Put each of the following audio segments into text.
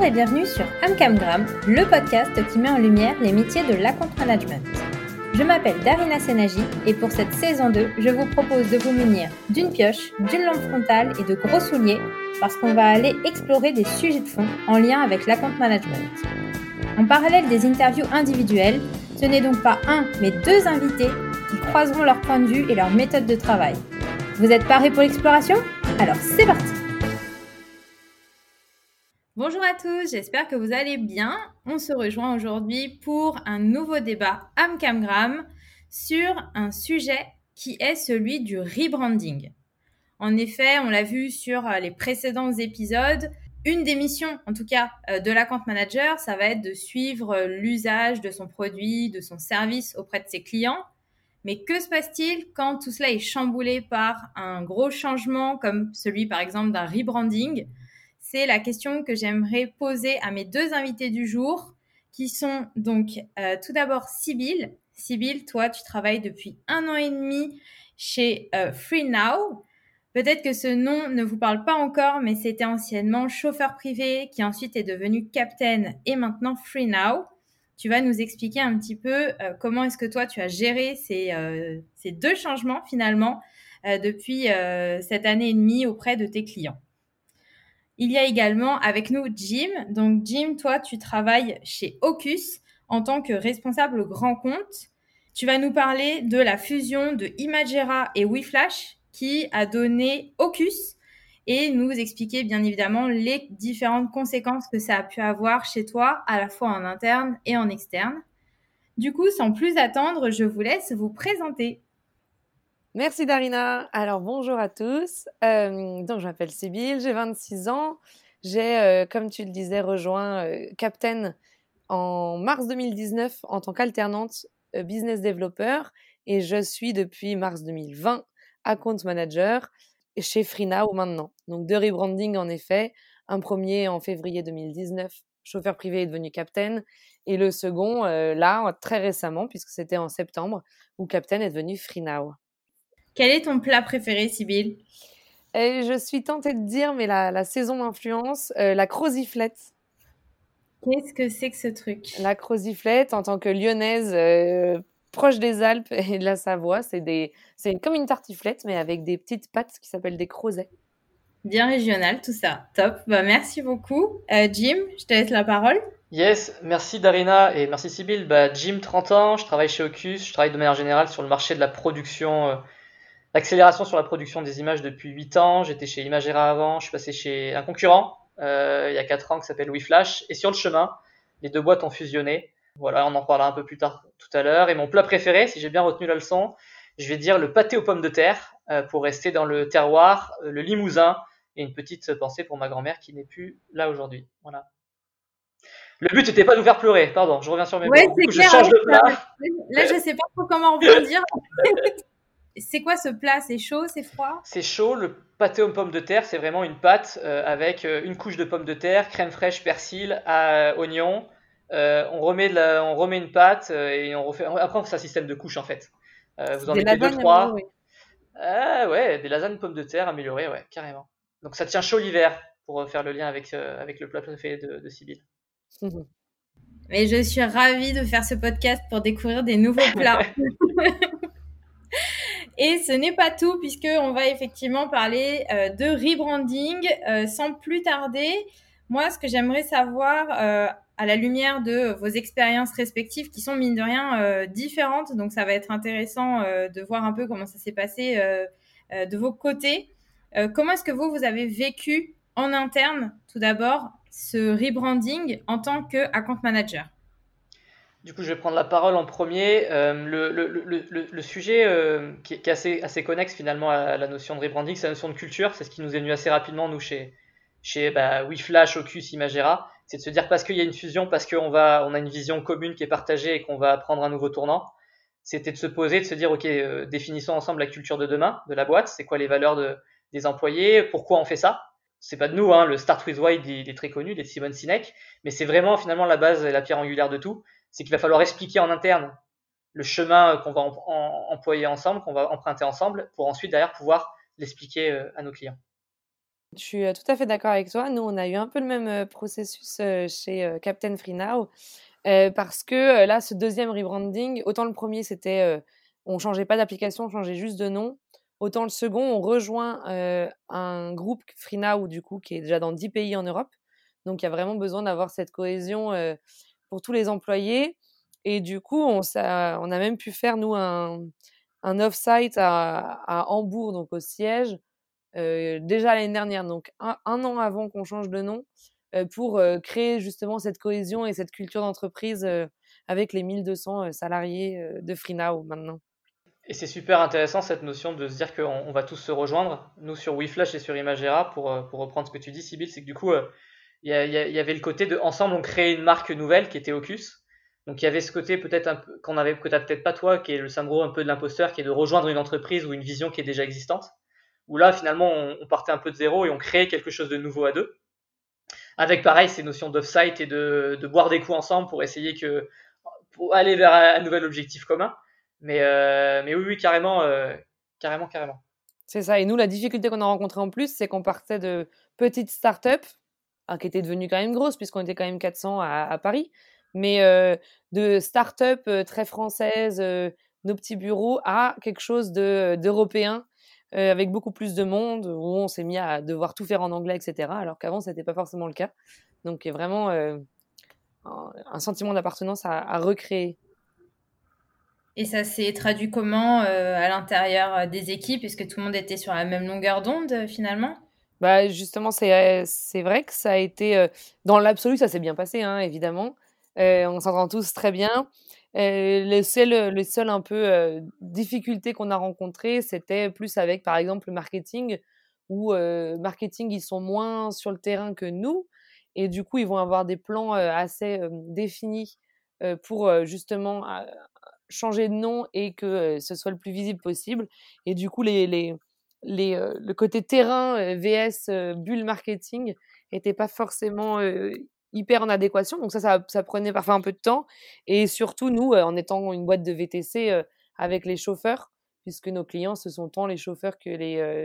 Bonjour et bienvenue sur Amcamgram, le podcast qui met en lumière les métiers de l'account management. Je m'appelle Darina Senaji et pour cette saison 2, je vous propose de vous munir d'une pioche, d'une lampe frontale et de gros souliers parce qu'on va aller explorer des sujets de fond en lien avec l'account management. En parallèle des interviews individuelles, ce n'est donc pas un, mais deux invités qui croiseront leur point de vue et leur méthode de travail. Vous êtes parés pour l'exploration ? Alors c'est parti! Bonjour à tous, j'espère que vous allez bien. On se rejoint aujourd'hui pour un nouveau débat Amcamgram sur un sujet qui est celui du rebranding. En effet, on l'a vu sur les précédents épisodes, une des missions, en tout cas, de l'account manager, ça va être de suivre l'usage de son produit, de son service auprès de ses clients. Mais que se passe-t-il quand tout cela est chamboulé par un gros changement comme celui, par exemple, d'un rebranding ? C'est la question que j'aimerais poser à mes deux invités du jour, qui sont donc tout d'abord Sybille. Sybille, toi, tu travailles depuis 1 an et demi chez FreeNow. Peut-être que ce nom ne vous parle pas encore, mais c'était anciennement chauffeur privé, qui ensuite est devenu Captain et maintenant FreeNow. Tu vas nous expliquer un petit peu comment est-ce que toi, tu as géré ces deux changements finalement depuis cette année et demie auprès de tes clients. Il y a également avec nous Jim. Donc Jim, toi, tu travailles chez Ocus en tant que responsable grand compte. Tu vas nous parler de la fusion de Imagera et WeFlash qui a donné Ocus et nous expliquer bien évidemment les différentes conséquences que ça a pu avoir chez toi, à la fois en interne et en externe. Du coup, sans plus attendre, je vous laisse vous présenter. Merci Darina. Alors bonjour à tous. Donc je m'appelle Sybille, j'ai 26 ans. J'ai, comme tu le disais, rejoint Captain en mars 2019 en tant qu'alternante business developer et je suis depuis mars 2020 account manager chez FreeNow maintenant. Donc deux rebranding en effet. Un premier en février 2019, chauffeur privé est devenu Captain et le second là très récemment puisque c'était en septembre où Captain est devenu FreeNow. Quel est ton plat préféré, Sybille ? Je suis tentée de dire, mais la saison m'influence, la croziflette. Qu'est-ce que c'est que ce truc ? La croziflette, en tant que lyonnaise, proche des Alpes et de la Savoie, c'est comme une tartiflette, mais avec des petites pâtes qui s'appellent des crozets. Bien régional, tout ça. Top. Merci beaucoup. Jim, je te laisse la parole. Yes, merci Darina et merci Sybille. Jim, 30 ans, je travaille chez Ocus, je travaille de manière générale sur le marché de la production, l'accélération sur la production des images depuis 8 ans. J'étais chez Imagera avant, je suis passé chez un concurrent il y a 4 ans qui s'appelle WeFlash. Et sur le chemin, les deux boîtes ont fusionné. Voilà, on en parlera un peu plus tard tout à l'heure. Et mon plat préféré, si j'ai bien retenu la leçon, je vais dire le pâté aux pommes de terre pour rester dans le terroir, le Limousin. Et une petite pensée pour ma grand-mère qui n'est plus là aujourd'hui. Voilà. Le but n'était pas de vous faire pleurer, pardon, je reviens sur mes mots. Du coup, je change de plat. Là, je ne sais pas trop comment rebondir. C'est quoi ce plat ? C'est chaud, c'est froid ? C'est chaud, le pâté aux pommes de terre, c'est vraiment une pâte avec une couche de pommes de terre, crème fraîche, persil, oignon. On remet une pâte et on refait. Après, on fait un système de couches en fait. Vous en mettez 2-3. Ouais, des lasagnes pommes de terre améliorées, ouais, carrément. Donc ça tient chaud l'hiver pour faire le lien avec le plat préféré de Sybille. Mais je suis ravie de faire ce podcast pour découvrir des nouveaux plats. Et ce n'est pas tout, puisqu'on va effectivement parler de rebranding. Sans plus tarder, moi, ce que j'aimerais savoir, à la lumière de vos expériences respectives, qui sont mine de rien différentes, donc ça va être intéressant de voir un peu comment ça s'est passé de vos côtés. Comment est-ce que vous avez vécu en interne, tout d'abord, ce rebranding en tant qu'account manager ? Du coup, je vais prendre la parole en premier. Le sujet qui est assez connexe finalement à la notion de rebranding, c'est la notion de culture. C'est ce qui nous est venu assez rapidement, nous, chez WeFlash, Ocus, Imagera. C'est de se dire parce qu'il y a une fusion, parce qu'on a une vision commune qui est partagée et qu'on va prendre un nouveau tournant. C'était de se poser, de se dire, OK, définissons ensemble la culture de demain, de la boîte. C'est quoi les valeurs des employés? Pourquoi on fait ça? C'est pas de nous, hein. Le Start with Why, il est très connu, il est de Simon Sinek. Mais c'est vraiment finalement la base et la pierre angulaire de tout. C'est qu'il va falloir expliquer en interne le chemin qu'on va employer ensemble, qu'on va emprunter ensemble, pour ensuite derrière pouvoir l'expliquer à nos clients. Je suis tout à fait d'accord avec toi. Nous, on a eu un peu le même processus chez Captain Free Now parce que là, ce deuxième rebranding, autant le premier, c'était on changeait pas d'application, on changeait juste de nom. Autant le second, on rejoint un groupe Free Now, du coup, qui est déjà dans 10 pays en Europe. Donc, il y a vraiment besoin d'avoir cette cohésion pour tous les employés. Et du coup, on a même pu faire, nous, un off-site à Hambourg, donc au siège, déjà l'année dernière, donc un an avant qu'on change de nom, pour créer justement cette cohésion et cette culture d'entreprise avec les 1200 salariés de FreeNow maintenant. Et c'est super intéressant cette notion de se dire qu'on va tous se rejoindre. Nous sur WeFlash et sur Imagera, pour reprendre ce que tu dis, Sybille, c'est que du coup, il y avait le côté de ensemble on crée une marque nouvelle qui était Ocus. Donc il y avait ce côté peut-être un peu que t'as peut-être pas toi, qui est le syndrome un peu de l'imposteur, qui est de rejoindre une entreprise ou une vision qui est déjà existante. Où là finalement on partait un peu de zéro et on créait quelque chose de nouveau à deux. Avec pareil ces notions d'off-site et de boire des coups ensemble pour aller vers un nouvel objectif commun. Mais oui, carrément, carrément. C'est ça. Et nous, la difficulté qu'on a rencontrée en plus, c'est qu'on partait de petites startups, qui étaient devenues quand même grosses, puisqu'on était quand même 400 à Paris, mais de startups très françaises, nos petits bureaux, à quelque chose d'européen, avec beaucoup plus de monde, où on s'est mis à devoir tout faire en anglais, etc., alors qu'avant, ce n'était pas forcément le cas. Donc, vraiment un sentiment d'appartenance à recréer. Et ça s'est traduit comment à l'intérieur des équipes? Est-ce que tout le monde était sur la même longueur d'onde finalement? Bah, justement, c'est vrai que ça a été, dans l'absolu, ça s'est bien passé, hein, évidemment. On s'entend tous très bien. Le seul un peu, difficulté qu'on a rencontré, c'était plus avec, par exemple, le marketing où, marketing, ils sont moins sur le terrain que nous et du coup, ils vont avoir des plans, assez, définis, pour, justement, changer de nom et que, ce soit le plus visible possible et du coup, le côté terrain vs bulle marketing était pas forcément hyper en adéquation. Donc ça prenait parfois un peu de temps. Et surtout, nous, en étant une boîte de VTC avec les chauffeurs, puisque nos clients, ce sont tant les chauffeurs que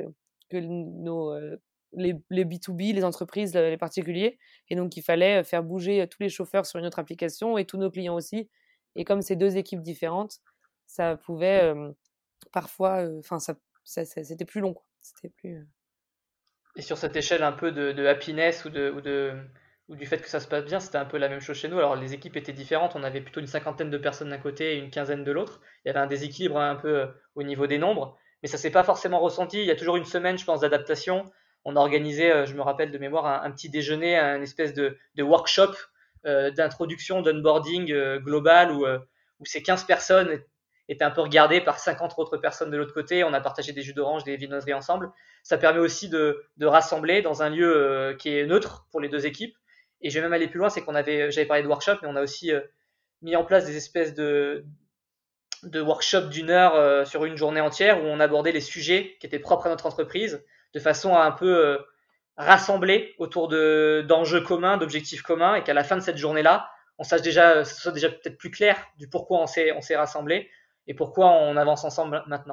les B2B, les entreprises, les particuliers. Et donc, il fallait faire bouger tous les chauffeurs sur une autre application et tous nos clients aussi. Et comme c'est deux équipes différentes, ça pouvait parfois, enfin, c'était plus long, quoi. C'était plus. Et sur cette échelle un peu de happiness ou du fait que ça se passe bien, c'était un peu la même chose chez nous. Alors les équipes étaient différentes, on avait plutôt une cinquantaine de personnes d'un côté et une quinzaine de l'autre. Il y avait un déséquilibre un peu au niveau des nombres, mais ça s'est pas forcément ressenti. Il y a toujours une semaine, je pense, d'adaptation. On a organisé, je me rappelle de mémoire, un petit déjeuner, un espèce de workshop d'introduction, d'onboarding global où ces 15 personnes étaient un peu regardées par 50 autres personnes de l'autre côté. On a partagé des jus d'orange, des viennoiseries ensemble. Ça permet aussi de rassembler dans un lieu qui est neutre pour les deux équipes. Et je vais même aller plus loin, c'est j'avais parlé de workshop, mais on a aussi mis en place des espèces de workshops d'une heure sur une journée entière où on abordait les sujets qui étaient propres à notre entreprise de façon à un peu rassembler autour d'enjeux communs, d'objectifs communs et qu'à la fin de cette journée-là, ce soit déjà peut-être plus clair du pourquoi on s'est rassemblés et pourquoi on avance ensemble maintenant.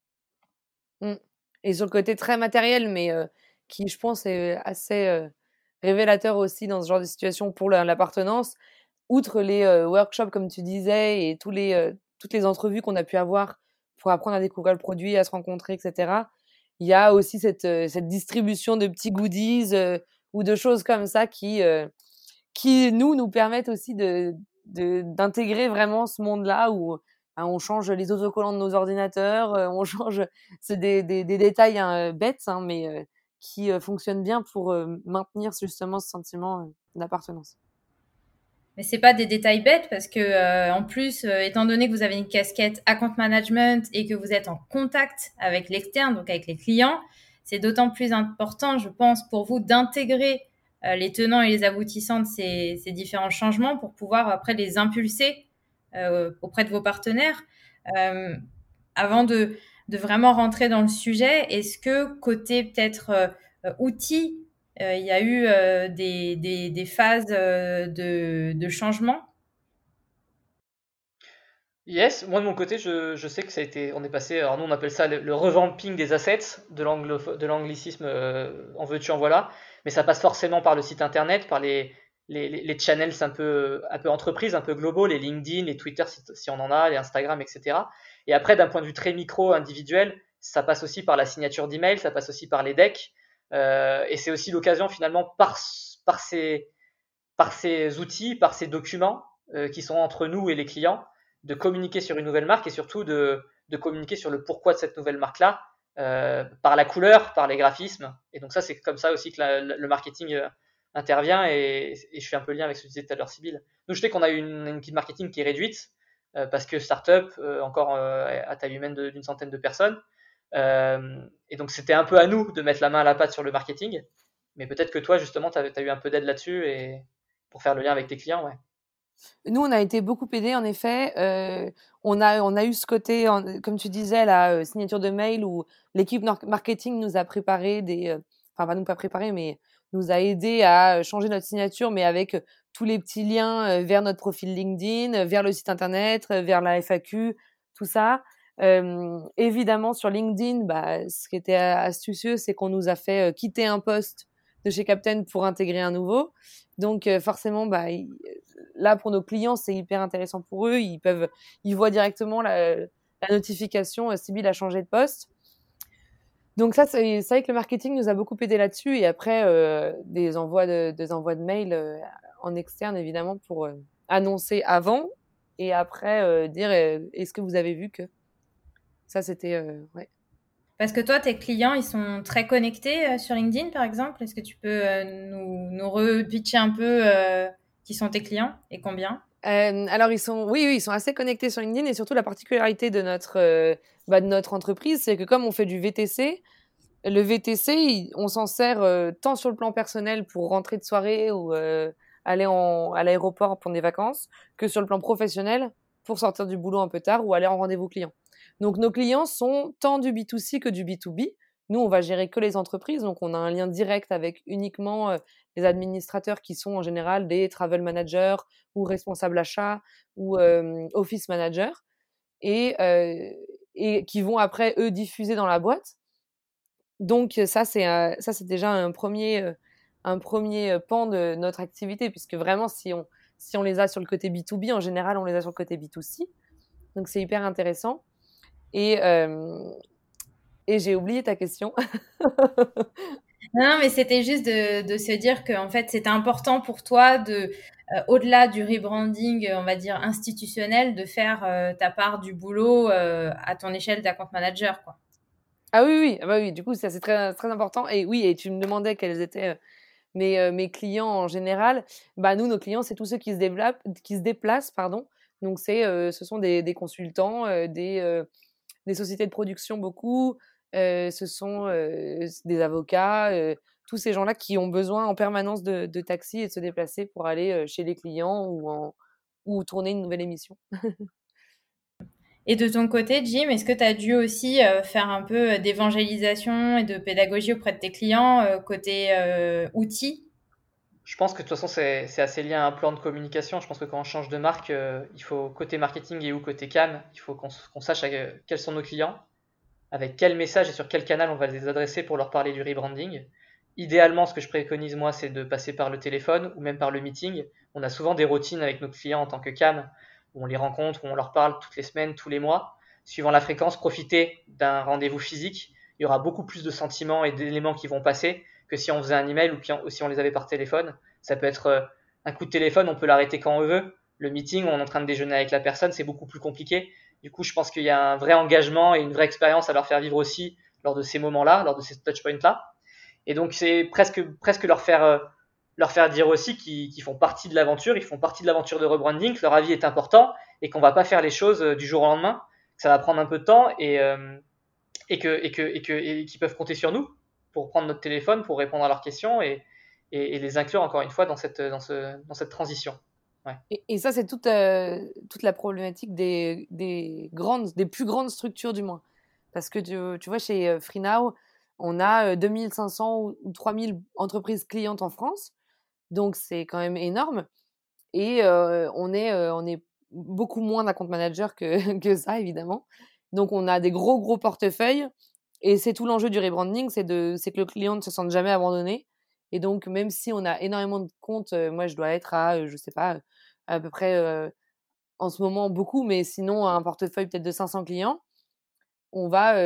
Et sur le côté très matériel, mais qui, je pense, est assez révélateur aussi dans ce genre de situation pour l'appartenance, outre les workshops, comme tu disais, et toutes les entrevues qu'on a pu avoir pour apprendre à découvrir le produit, à se rencontrer, etc., il y a aussi cette distribution de petits goodies ou de choses comme ça qui nous permettent aussi d'intégrer vraiment ce monde-là où on change les autocollants de nos ordinateurs, on change, c'est des détails bêtes, hein, mais qui fonctionnent bien pour maintenir justement ce sentiment d'appartenance. Mais c'est pas des détails bêtes parce que en plus, étant donné que vous avez une casquette account management et que vous êtes en contact avec l'externe, donc avec les clients, c'est d'autant plus important, je pense, pour vous d'intégrer les tenants et les aboutissants de ces différents changements pour pouvoir après les impulser auprès de vos partenaires. Avant de vraiment rentrer dans le sujet, est-ce que côté peut-être outils, il y a eu des phases de changement? Yes, moi de mon côté, je sais que ça a été, on est passé, alors nous on appelle ça le revamping des assets, de l'anglicisme, en veux-tu en voilà, mais ça passe forcément par le site internet, par les channels un peu entreprises, un peu globaux, les LinkedIn, les Twitter si on en a, les Instagram, etc. Et après, d'un point de vue très micro, individuel, ça passe aussi par la signature d'email, ça passe aussi par les decks, et c'est aussi l'occasion finalement par ces outils, par ces documents qui sont entre nous et les clients, de communiquer sur une nouvelle marque et surtout de communiquer sur le pourquoi de cette nouvelle marque-là, par la couleur, par les graphismes. Et donc ça, c'est comme ça aussi que le marketing intervient et je fais un peu le lien avec ce que tu disais tout à l'heure, Sybille. Nous, je sais qu'on a une équipe marketing qui est réduite parce que startup, encore à taille humaine d'une centaine de personnes. Et donc, c'était un peu à nous de mettre la main à la pâte sur le marketing. Mais peut-être que toi, justement, tu as eu un peu d'aide là-dessus et pour faire le lien avec tes clients, ouais. Nous, on a été beaucoup aidés, en effet. On a eu ce côté, comme tu disais, la signature de mail où l'équipe marketing nous a préparé enfin, pas préparé, mais nous a aidé à changer notre signature, mais avec tous les petits liens vers notre profil LinkedIn, vers le site internet, vers la FAQ, tout ça. Évidemment, sur LinkedIn, ce qui était astucieux, c'est qu'on nous a fait quitter un poste de chez Captain pour intégrer un nouveau. Donc, forcément, là, pour nos clients, c'est hyper intéressant pour eux. Ils voient directement la notification, Sybille a changé de poste. Donc ça, c'est vrai que le marketing nous a beaucoup aidé là-dessus. Et après, des envois de mails en externe, évidemment, pour annoncer avant et après dire est-ce que vous avez vu que ça, c'était ouais. Parce que toi, tes clients, ils sont très connectés sur LinkedIn, par exemple. Est-ce que tu peux nous repitcher un peu qui sont tes clients et combien? Alors oui, ils sont assez connectés sur LinkedIn et surtout la particularité de notre entreprise, c'est que comme on fait du VTC, le VTC, on s'en sert tant sur le plan personnel pour rentrer de soirée ou aller à l'aéroport pour des vacances, que sur le plan professionnel pour sortir du boulot un peu tard ou aller en rendez-vous client. Donc nos clients sont tant du B2C que du B2B. Nous, on va gérer que les entreprises, donc on a un lien direct avec uniquement les administrateurs qui sont en général des travel managers ou responsables achats ou office managers et qui vont après eux diffuser dans la boîte. Donc ça c'est déjà un premier pan de notre activité puisque vraiment si on les a sur le côté B2B, en général on les a sur le côté B2C. Donc c'est hyper intéressant et j'ai oublié ta question. Non, mais c'était juste de se dire que en fait, c'était important pour toi au-delà du rebranding, on va dire institutionnel, de faire ta part du boulot à ton échelle d'account manager, quoi. Ah oui, ah bah oui, du coup ça c'est très très important et oui, et tu me demandais quels étaient mes clients en général. Nous, nos clients, c'est tous ceux qui se déplacent, pardon. Donc ce sont des consultants, des sociétés de production beaucoup, ce sont des avocats, tous ces gens-là qui ont besoin en permanence de taxi et de se déplacer pour aller chez les clients ou tourner une nouvelle émission. Et de ton côté, Jim, est-ce que tu as dû aussi faire un peu d'évangélisation et de pédagogie auprès de tes clients côté outils? Je pense que de toute façon, c'est assez lié à un plan de communication. Je pense que quand on change de marque, il faut côté marketing et ou côté CAM, il faut qu'on sache quels sont nos clients, avec quel message et sur quel canal on va les adresser pour leur parler du rebranding. Idéalement, ce que je préconise moi, c'est de passer par le téléphone ou même par le meeting. On a souvent des routines avec nos clients en tant que CAM, où on les rencontre, où on leur parle toutes les semaines, tous les mois. Suivant la fréquence, profitez d'un rendez-vous physique. Il y aura beaucoup plus de sentiments et d'éléments qui vont passer que si on faisait un email ou si on les avait par téléphone. Ça peut être un coup de téléphone, on peut l'arrêter quand on veut. Le meeting, on est en train de déjeuner avec la personne, c'est beaucoup plus compliqué. Du coup, je pense qu'il y a un vrai engagement et une vraie expérience à leur faire vivre aussi lors de ces moments-là, lors de ces touchpoints-là. Et donc, c'est presque leur faire dire aussi qu'ils font partie de l'aventure, ils font partie de l'aventure de rebranding, que leur avis est important et qu'on va pas faire les choses du jour au lendemain, que ça va prendre un peu de temps et qu'ils peuvent compter sur nous pour prendre notre téléphone, pour répondre à leurs questions et les inclure encore une fois dans cette transition. Ouais. Et ça, c'est toute la problématique des plus grandes structures du moins. Parce que tu vois, chez FreeNow, on a 2500 ou 3000 entreprises clientes en France. Donc, c'est quand même énorme. Et on est beaucoup moins d'account manager que ça, évidemment. Donc, on a des gros portefeuilles. Et c'est tout l'enjeu du rebranding, c'est que le client ne se sente jamais abandonné. Et donc, même si on a énormément de comptes, moi, je dois être à, je sais pas, à peu près, en ce moment, beaucoup, mais sinon, un portefeuille peut-être de 500 clients, on va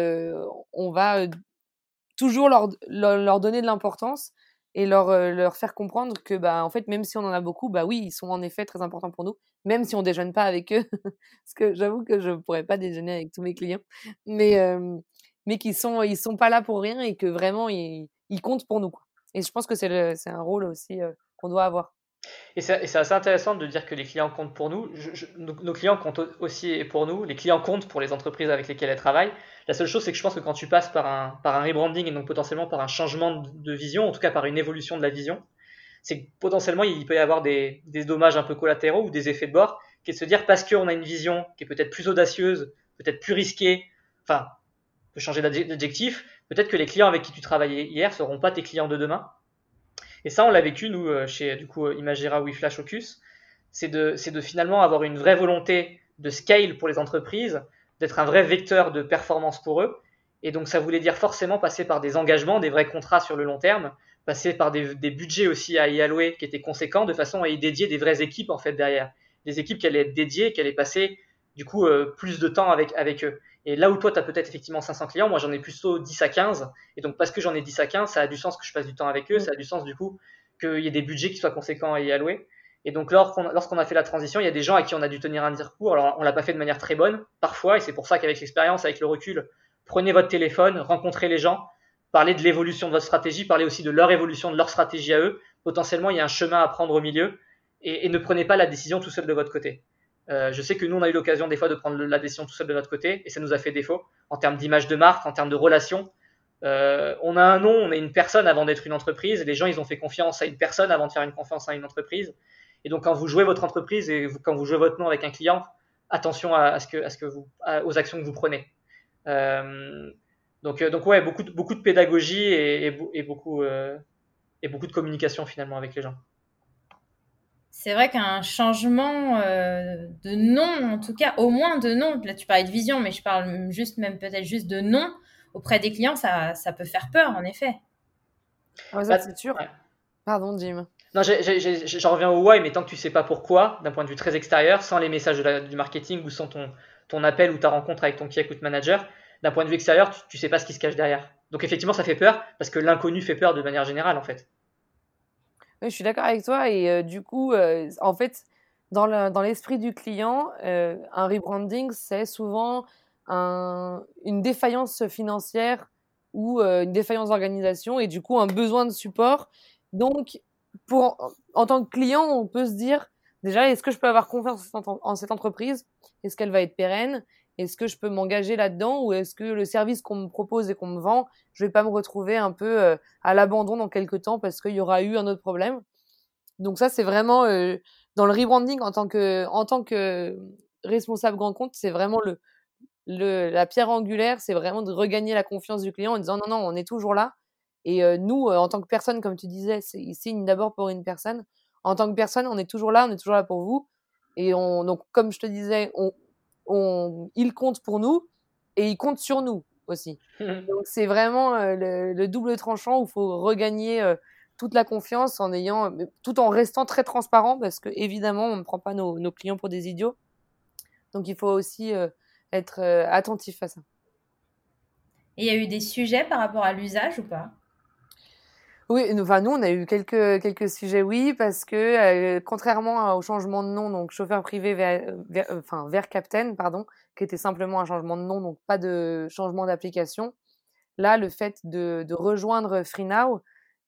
toujours leur donner de l'importance et leur faire comprendre que, en fait, même si on en a beaucoup, oui, ils sont en effet très importants pour nous, même si on déjeune pas avec eux. Parce que j'avoue que je pourrais pas déjeuner avec tous mes clients. Mais qu'ils ils sont pas là pour rien et que vraiment, ils comptent pour nous, quoi. Et je pense que c'est un rôle aussi qu'on doit avoir. Et c'est assez intéressant de dire que les clients comptent pour nous. Nos clients comptent aussi pour nous. Les clients comptent pour les entreprises avec lesquelles elles travaillent. La seule chose, c'est que je pense que quand tu passes par un rebranding et donc potentiellement par un changement de vision, en tout cas par une évolution de la vision, c'est que potentiellement il peut y avoir des dommages un peu collatéraux ou des effets de bord, qui est de se dire parce qu'on a une vision qui est peut-être plus audacieuse, peut-être plus risquée, enfin, on peut changer d'adjectif, peut-être que les clients avec qui tu travaillais hier ne seront pas tes clients de demain. Et ça, on l'a vécu, nous, chez du coup, Imagera, WeFlash, Ocus. C'est de finalement avoir une vraie volonté de scale pour les entreprises, d'être un vrai vecteur de performance pour eux. Et donc, ça voulait dire forcément passer par des engagements, des vrais contrats sur le long terme, passer par des budgets aussi à y allouer qui étaient conséquents, de façon à y dédier des vraies équipes, en fait, derrière. Des équipes qui allaient être dédiées, qui allaient passer, du coup, plus de temps avec eux. Et là où toi, tu as peut-être effectivement 500 clients, moi, j'en ai plutôt 10 à 15. Et donc, parce que j'en ai 10 à 15, ça a du sens que je passe du temps avec eux, ça a du sens, du coup, qu'il y ait des budgets qui soient conséquents à y allouer. Et donc, lorsqu'on a fait la transition, il y a des gens à qui on a dû tenir un discours. Alors, on l'a pas fait de manière très bonne, parfois, et c'est pour ça qu'avec l'expérience, avec le recul, prenez votre téléphone, rencontrez les gens, parlez de l'évolution de votre stratégie, parlez aussi de leur évolution, de leur stratégie à eux. Potentiellement, il y a un chemin à prendre au milieu, et ne prenez pas la décision tout seul de votre côté. Je sais que nous, on a eu l'occasion des fois de prendre la décision tout seul de notre côté, et ça nous a fait défaut, en termes d'image de marque, en termes de relations. On a un nom, on est une personne avant d'être une entreprise. Les gens, ils ont fait confiance à une personne avant de faire une confiance à une entreprise. Et donc, quand vous jouez votre entreprise et quand vous jouez votre nom avec un client, attention aux actions que vous prenez. Donc ouais, beaucoup de pédagogie et beaucoup de communication finalement avec les gens. C'est vrai qu'un changement de nom, en tout cas, au moins de nom, là tu parlais de vision, mais je parle peut-être juste de nom, auprès des clients, ça peut faire peur, en effet. Ah, ça, c'est sûr. Ouais. Pardon, Jim. Non, j'en reviens au why, mais tant que tu sais pas pourquoi, d'un point de vue très extérieur, sans les messages du marketing ou sans ton appel ou ta rencontre avec ton key account manager, d'un point de vue extérieur, tu sais pas ce qui se cache derrière. Donc effectivement, ça fait peur parce que l'inconnu fait peur de manière générale, en fait. Oui, je suis d'accord avec toi et du coup, en fait, dans l'esprit du client, un rebranding, c'est souvent une défaillance financière ou une défaillance d'organisation et du coup un besoin de support. Donc, en tant que client, on peut se dire déjà, est-ce que je peux avoir confiance en cette entreprise? Est-ce qu'elle va être pérenne? Est-ce que je peux m'engager là-dedans ou est-ce que le service qu'on me propose et qu'on me vend, je vais pas me retrouver un peu à l'abandon dans quelques temps parce qu'il y aura eu un autre problème? Donc ça, c'est vraiment dans le rebranding en tant que responsable grand compte, c'est vraiment la pierre angulaire, c'est vraiment de regagner la confiance du client en disant non, non, on est toujours là. Et nous, en tant que personne, comme tu disais, c'est signe d'abord pour une personne. En tant que personne, on est toujours là pour vous. Et donc, comme je te disais, il compte pour nous et il compte sur nous aussi. Donc, c'est vraiment le double tranchant où il faut regagner toute la confiance tout en restant très transparent parce que évidemment, on ne prend pas nos clients pour des idiots. Donc, il faut aussi être attentif à ça. Et il y a eu des sujets par rapport à l'usage ou pas? Oui, enfin, nous, on a eu quelques sujets, oui, parce que contrairement au changement de nom, donc chauffeur privé vers Captain, pardon, qui était simplement un changement de nom, donc pas de changement d'application. Là, le fait de rejoindre FreeNow,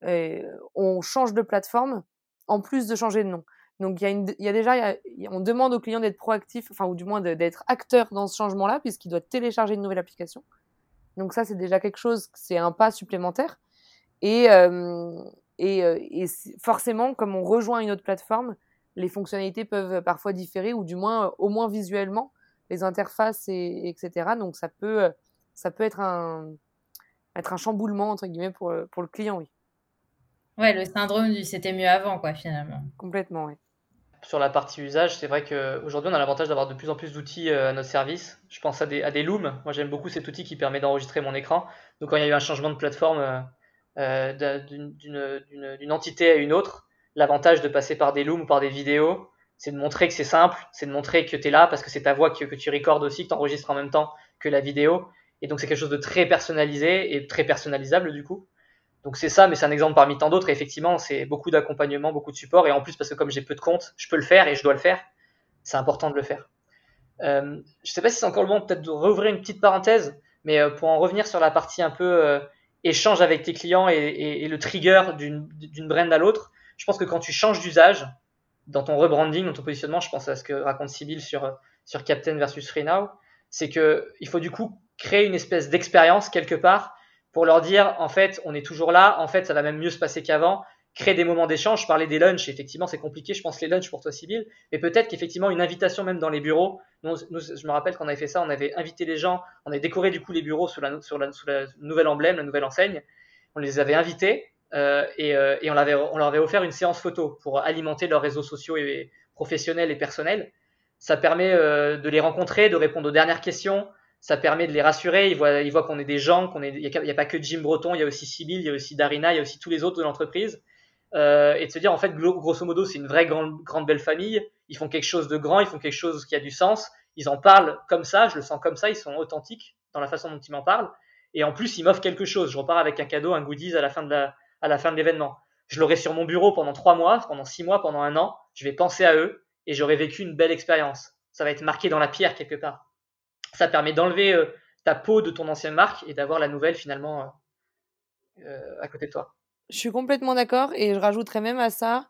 on change de plateforme en plus de changer de nom. Donc, on demande aux clients d'être proactifs, enfin, ou du moins d'être acteurs dans ce changement-là, puisqu'il doit télécharger une nouvelle application. Donc ça, c'est déjà quelque chose, c'est un pas supplémentaire. Et forcément, comme on rejoint une autre plateforme, les fonctionnalités peuvent parfois différer, ou du moins, au moins visuellement, les interfaces, etc. Donc ça peut être un chamboulement, entre guillemets, pour le client, oui. Ouais, le syndrome du c'était mieux avant, quoi, finalement. Complètement, oui. sur la partie usage, c'est vrai qu'aujourd'hui, on a l'avantage d'avoir de plus en plus d'outils à notre service. Je pense à des Loom. Moi, j'aime beaucoup cet outil qui permet d'enregistrer mon écran. Donc, quand il y a eu un changement de plateforme d'une entité à une autre, l'avantage de passer par des Loom ou par des vidéos, c'est de montrer que c'est simple, c'est de montrer que tu es là parce que c'est ta voix que tu recordes aussi, que tu enregistres en même temps que la vidéo. Et donc, c'est quelque chose de très personnalisé et très personnalisable du coup. Donc c'est ça, mais c'est un exemple parmi tant d'autres. Et effectivement, c'est beaucoup d'accompagnement, beaucoup de support. Et en plus, parce que comme j'ai peu de comptes, je peux le faire et je dois le faire. C'est important de le faire. Je sais pas si c'est encore le moment peut-être de rouvrir une petite parenthèse, mais pour en revenir sur la partie un peu échange avec tes clients et le trigger d'une brand à l'autre, je pense que quand tu changes d'usage, dans ton rebranding, dans ton positionnement, je pense à ce que raconte Sybille sur Captain versus FreeNow, c'est que il faut du coup créer une espèce d'expérience quelque part pour leur dire, en fait, on est toujours là, en fait, ça va même mieux se passer qu'avant, créer des moments d'échange. Je parlais des lunchs, effectivement, c'est compliqué, je pense, les lunchs pour toi, Sybille, mais peut-être qu'effectivement, une invitation même dans les bureaux, nous, je me rappelle qu'on avait fait ça, on avait invité les gens, on avait décoré du coup les bureaux sous la nouvelle emblème, la nouvelle enseigne, on les avait invités, et on leur avait offert une séance photo pour alimenter leurs réseaux sociaux et professionnels et personnels. Ça permet de les rencontrer, de répondre aux dernières questions. Ça permet de les rassurer. Ils voient qu'on est des gens, il n'y a pas que Jim Breton, il y a aussi Sybille, il y a aussi Darina, il y a aussi tous les autres de l'entreprise. Et de se dire, en fait, grosso modo, c'est une vraie grande belle famille. Ils font quelque chose de grand, ils font quelque chose qui a du sens. Ils en parlent comme ça, je le sens comme ça, ils sont authentiques dans la façon dont ils m'en parlent. Et en plus, ils m'offrent quelque chose. Je repars avec un cadeau, un goodies à la fin de l'événement. Je l'aurai sur mon bureau pendant 3 mois, pendant 6 mois, pendant 1 an. Je vais penser à eux et j'aurai vécu une belle expérience. Ça va être marqué dans la pierre quelque part. Ça permet d'enlever ta peau de ton ancienne marque et d'avoir la nouvelle finalement à côté de toi. Je suis complètement d'accord et je rajouterais même à ça,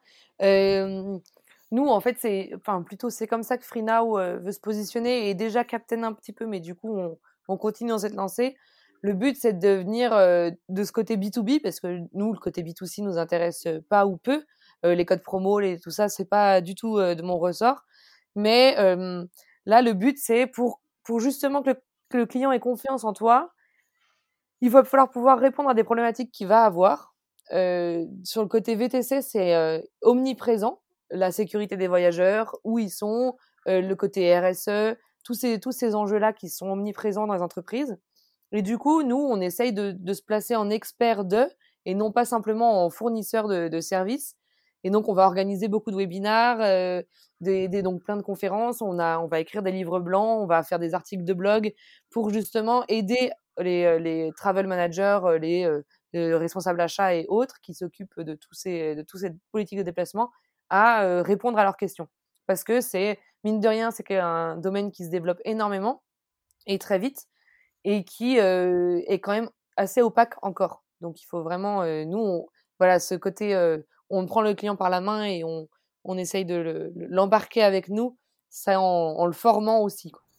nous en fait c'est comme ça que FreeNow veut se positionner et déjà Captain un petit peu, mais du coup on continue dans cette lancée. Le but c'est de devenir de ce côté B2B parce que nous le côté B2C nous intéresse pas ou peu. Les codes promo, tout ça c'est pas du tout de mon ressort. Mais là le but c'est pour justement que le client ait confiance en toi, il va falloir pouvoir répondre à des problématiques qu'il va avoir. Sur le côté VTC, c'est omniprésent. La sécurité des voyageurs, où ils sont, le côté RSE, tous ces enjeux-là qui sont omniprésents dans les entreprises. Et du coup, nous, on essaye de se placer en expert d'eux et non pas simplement en fournisseur de services. Et donc, on va organiser beaucoup de webinars, donc plein de conférences. On va écrire des livres blancs, on va faire des articles de blog pour justement aider les travel managers, les responsables achats et autres qui s'occupent de toutes ces politiques de déplacement à répondre à leurs questions. Parce que c'est, mine de rien, c'est un domaine qui se développe énormément et très vite et qui est quand même assez opaque encore. Donc, il faut vraiment, voilà, ce côté, on prend le client par la main et on essaye de l'embarquer avec nous, ça en le formant aussi, quoi.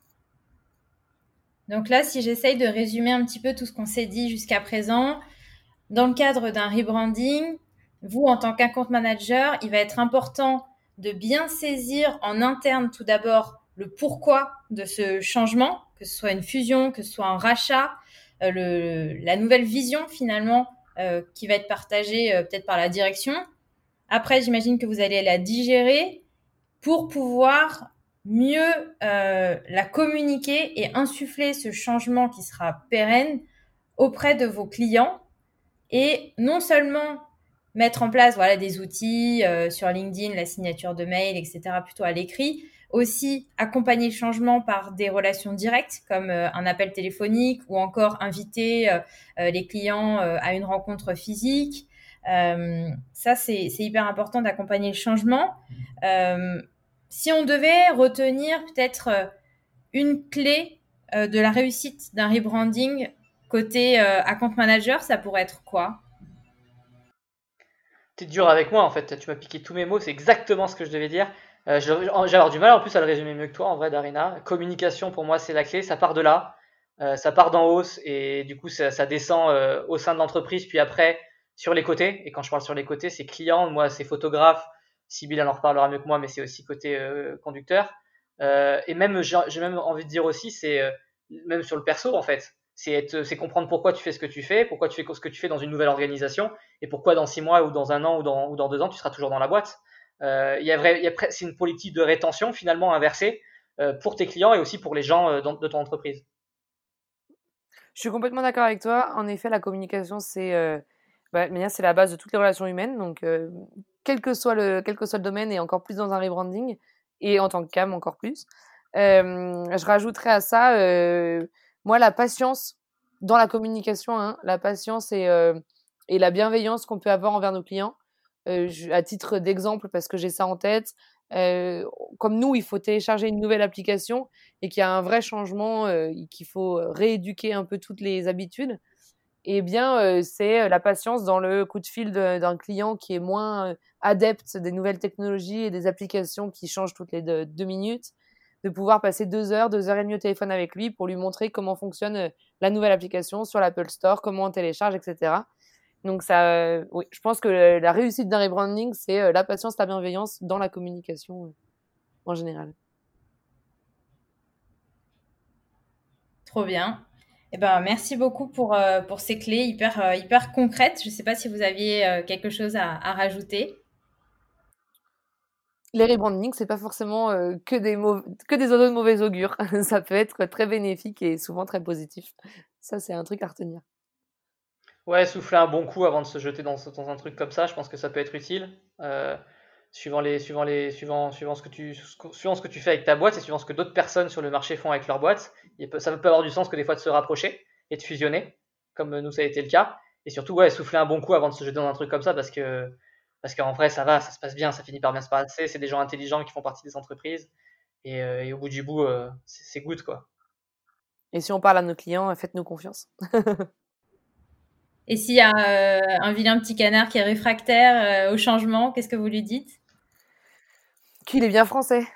Donc là, si j'essaye de résumer un petit peu tout ce qu'on s'est dit jusqu'à présent, dans le cadre d'un rebranding, vous, en tant qu'account manager, il va être important de bien saisir en interne tout d'abord le pourquoi de ce changement, que ce soit une fusion, que ce soit un rachat, la nouvelle vision finalement qui va être partagée peut-être par la direction. Après, j'imagine que vous allez la digérer pour pouvoir mieux la communiquer et insuffler ce changement qui sera pérenne auprès de vos clients et non seulement mettre en place des outils sur LinkedIn, la signature de mail, etc., plutôt à l'écrit, aussi accompagner le changement par des relations directes comme un appel téléphonique ou encore inviter les clients à une rencontre physique. Ça, c'est hyper important d'accompagner le changement. Si on devait retenir peut-être une clé de la réussite d'un rebranding côté account manager, ça pourrait être quoi? T'es dur avec moi en fait, tu m'as piqué tous mes mots, c'est exactement ce que je devais dire. J'ai avoir du mal en plus à le résumer mieux que toi en vrai, Darina. Communication pour moi c'est la clé, ça part de là, ça part d'en haut et du coup ça descend au sein de l'entreprise puis après sur les côtés. Et quand je parle sur les côtés, c'est client, moi c'est photographe, Sybille en reparlera mieux que moi, mais c'est aussi côté conducteur. Et même j'ai même envie de dire aussi, c'est même sur le perso en fait. C'est comprendre pourquoi tu fais ce que tu fais, pourquoi tu fais ce que tu fais dans une nouvelle organisation, et pourquoi dans 6 mois ou dans 1 an ou dans 2 ans tu seras toujours dans la boîte. C'est une politique de rétention finalement inversée pour tes clients et aussi pour les gens de ton entreprise. Je suis complètement d'accord avec toi. En effet, la communication, c'est la base de toutes les relations humaines. Donc, quel que soit le domaine, et encore plus dans un rebranding, et en tant que CAM, encore plus. Je rajouterais à ça, moi, la patience dans la communication, la patience et la bienveillance qu'on peut avoir envers nos clients. À titre d'exemple, parce que j'ai ça en tête, comme nous, il faut télécharger une nouvelle application et qu'il y a un vrai changement, qu'il faut rééduquer un peu toutes les habitudes. Eh bien, c'est la patience dans le coup de fil d'un client qui est moins adepte des nouvelles technologies et des applications qui changent toutes les 2 minutes, de pouvoir passer 2 heures et demie au téléphone avec lui pour lui montrer comment fonctionne la nouvelle application sur l'Apple Store, comment on télécharge, etc. Donc oui, je pense que la réussite d'un rebranding, c'est la patience, la bienveillance dans la communication en général. Trop bien. Eh ben, merci beaucoup pour ces clés hyper concrètes. Je ne sais pas si vous aviez quelque chose à rajouter. Les rebrandings, c'est pas forcément que des oiseaux de mauvais augure. Ça peut être très bénéfique et souvent très positif. Ça, c'est un truc à retenir. Ouais, souffler un bon coup avant de se jeter dans un truc comme ça, je pense que ça peut être utile. Suivant ce que tu fais avec ta boîte et suivant ce que d'autres personnes sur le marché font avec leur boîte, ça peut avoir du sens que des fois de se rapprocher et de fusionner, comme nous ça a été le cas. Et surtout, ouais, souffler un bon coup avant de se jeter dans un truc comme ça, parce qu'en vrai, ça se passe bien, ça finit par bien se passer. C'est des gens intelligents qui font partie des entreprises. Et au bout du bout, c'est good, quoi. Et si on parle à nos clients, faites-nous confiance. Et s'il y a un vilain petit canard qui est réfractaire au changement, qu'est-ce que vous lui dites ? Qu'il est bien français.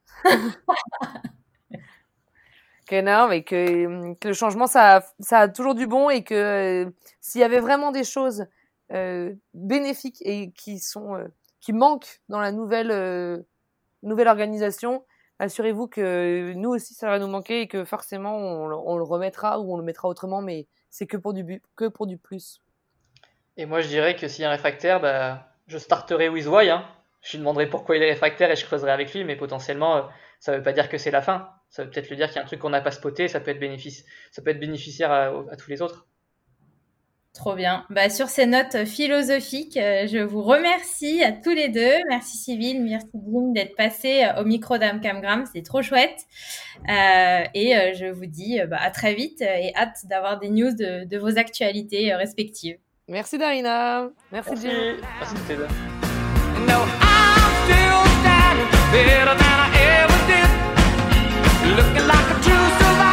Que non, mais que le changement, ça a toujours du bon, et que s'il y avait vraiment des choses bénéfiques et qui manquent dans la nouvelle organisation, assurez-vous que nous aussi ça va nous manquer et que forcément on le remettra ou on le mettra autrement, mais c'est que pour du plus. Et moi je dirais que s'il y a un réfractaire, je starterai with why, Je lui demanderai pourquoi il est réfractaire et je creuserai avec lui, mais potentiellement ça veut pas dire que c'est la fin, ça veut peut-être le dire qu'il y a un truc qu'on n'a pas spoté, ça peut être bénéficiaire à tous les autres. Trop bien. Sur ces notes philosophiques, je vous remercie à tous les deux. Merci Sybille, merci Jim d'être passé au micro d'AmCamGram. C'est trop chouette. Et je vous dis à très vite et hâte d'avoir des news de vos actualités respectives. Merci Darina. Merci Jim. Merci toutes les deux. No, I'm still standing better than I ever did. Looking like a true survivor.